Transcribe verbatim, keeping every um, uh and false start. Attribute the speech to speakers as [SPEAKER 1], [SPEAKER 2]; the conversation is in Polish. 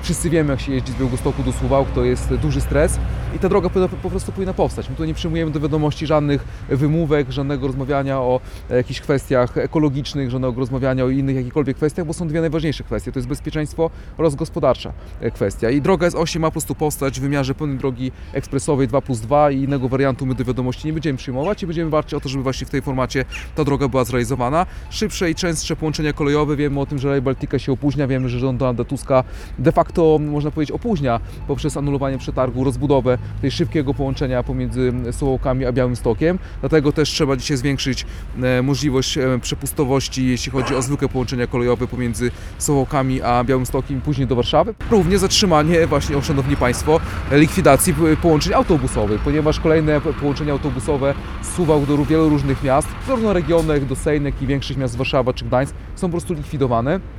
[SPEAKER 1] Wszyscy wiemy, jak się jeździ z Białegostoku do Suwałk, to jest duży stres i ta droga powinna, po prostu powinna powstać. My tu nie przyjmujemy do wiadomości żadnych wymówek, żadnego rozmawiania o jakichś kwestiach ekologicznych, żadnego rozmawiania o innych jakichkolwiek kwestiach, bo są dwie najważniejsze kwestie. To jest bezpieczeństwo oraz gospodarcza kwestia. I droga S osiem ma po prostu powstać w wymiarze pełnej drogi ekspresowej dwa plus dwa i innego wariantu my do wiadomości nie będziemy przyjmować i będziemy walczyć o to, żeby właśnie w tej formacie ta droga była zrealizowana. Szybsze i częstsze połączenia kolejowe. Wiemy o tym, że Rail Baltica się opóźnia, wiemy, że rząd Donalda Tuska de facto, można powiedzieć, opóźnia poprzez anulowanie przetargu rozbudowę tej szybkiego połączenia pomiędzy Suwałkami a Białymstokiem. Dlatego też trzeba dzisiaj zwiększyć możliwość przepustowości, jeśli chodzi o zwykłe połączenia kolejowe pomiędzy Suwałkami a Białymstokiem i później do Warszawy. Również zatrzymanie właśnie, o szanowni Państwo, likwidacji połączeń autobusowych, ponieważ kolejne połączenia autobusowe z Suwałk do wielu różnych miast, zarówno regionalnych, do Sejnek i większych miast Warszawa czy Gdańsk, są po prostu likwidowane.